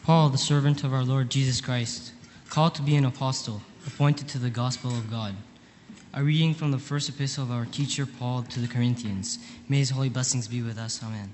Paul, the servant of our Lord Jesus Christ, called to be an apostle, appointed to the gospel of God. A reading from the first epistle of our teacher Paul to the Corinthians. May his holy blessings be with us. Amen.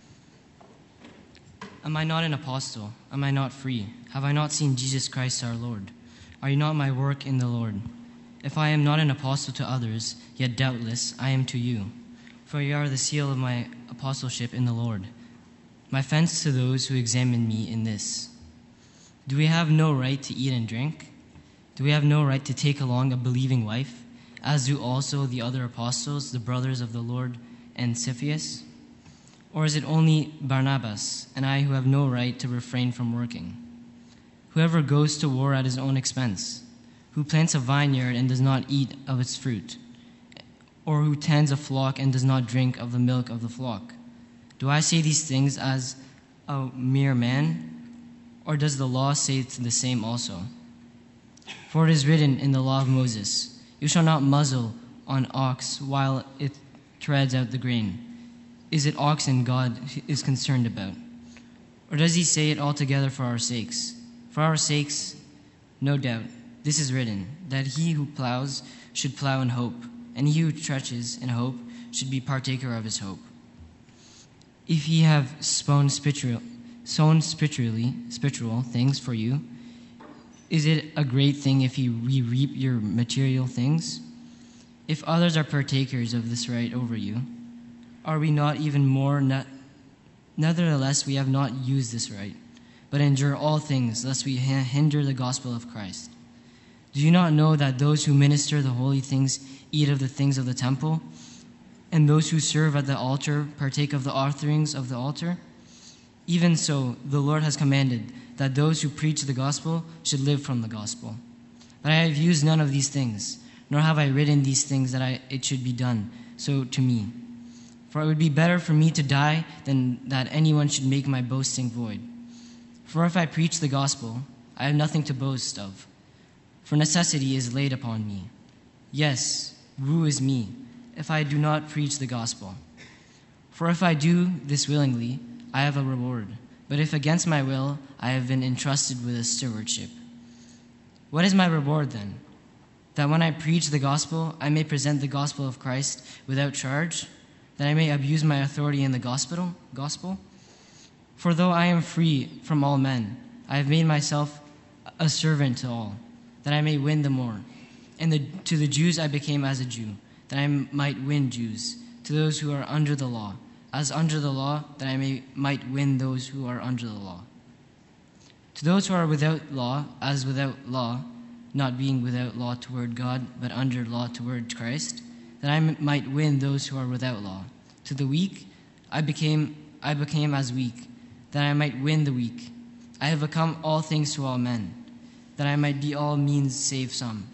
Am I not an apostle? Am I not free? Have I not seen Jesus Christ our Lord? Are you not my work in the Lord? If I am not an apostle to others, yet doubtless I am to you. For you are the seal of my apostleship in the Lord. My thanks to those who examine me in this. Do we have no right to eat and drink? Do we have no right to take along a believing wife, as do also the other apostles, the brothers of the Lord, and Cephas? Or is it only Barnabas and I who have no right to refrain from working? Whoever goes to war at his own expense, who plants a vineyard and does not eat of its fruit, or who tends a flock and does not drink of the milk of the flock. Do I say these things as a mere man, or does the law say the same also? For it is written in the law of Moses, "You shall not muzzle an ox while it treads out the grain." Is it oxen God is concerned about? Or does he say it altogether for our sakes? For our sakes, no doubt, this is written, that he who plows should plow in hope, and he who trenches in hope should be partaker of his hope. If ye have sown spiritual things for you, is it a great thing if ye reap your material things? If others are partakers of this right over you, are we not even more? Nevertheless, we have not used this right, but endure all things, lest we hinder the gospel of Christ. Do you not know that those who minister the holy things eat of the things of the temple, and those who serve at the altar partake of the offerings of the altar? Even so, the Lord has commanded that those who preach the gospel should live from the gospel. But I have used none of these things, nor have I written these things that it should be done so to me. For it would be better for me to die than that anyone should make my boasting void. For if I preach the gospel, I have nothing to boast of, for necessity is laid upon me. Yes, woe is me, if I do not preach the gospel. For if I do this willingly, I have a reward. But if against my will, I have been entrusted with a stewardship. What is my reward then? That when I preach the gospel, I may present the gospel of Christ without charge? That I may abuse my authority in the gospel? For though I am free from all men, I have made myself a servant to all, that I may win the more. And to the Jews I became as a Jew, that I might win Jews. To those who are under the law, as under the law, that I might win those who are under the law. To those who are without law, as without law, not being without law toward God, but under law toward Christ, that I might win those who are without law. To the weak I became as weak, that I might win the weak. I have become all things to all men, that I might be all means save some.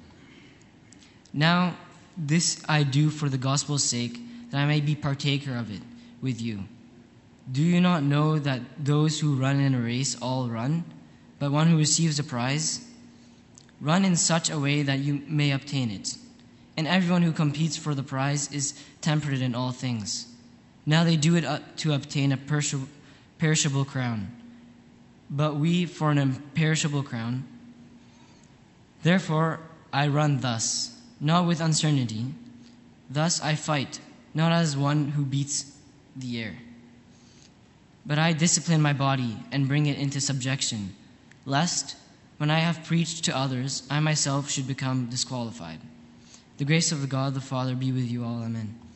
Now this I do for the gospel's sake, that I may be partaker of it with you. Do you not know that those who run in a race all run, but one who receives a prize? Run in such a way that you may obtain it. And everyone who competes for the prize is temperate in all things. Now they do it to obtain a perishable crown, but we for an imperishable crown. Therefore I run thus, not with uncertainty. Thus I fight, not as one who beats the air. But I discipline my body and bring it into subjection, lest, when I have preached to others, I myself should become disqualified. The grace of God the Father be with you all. Amen.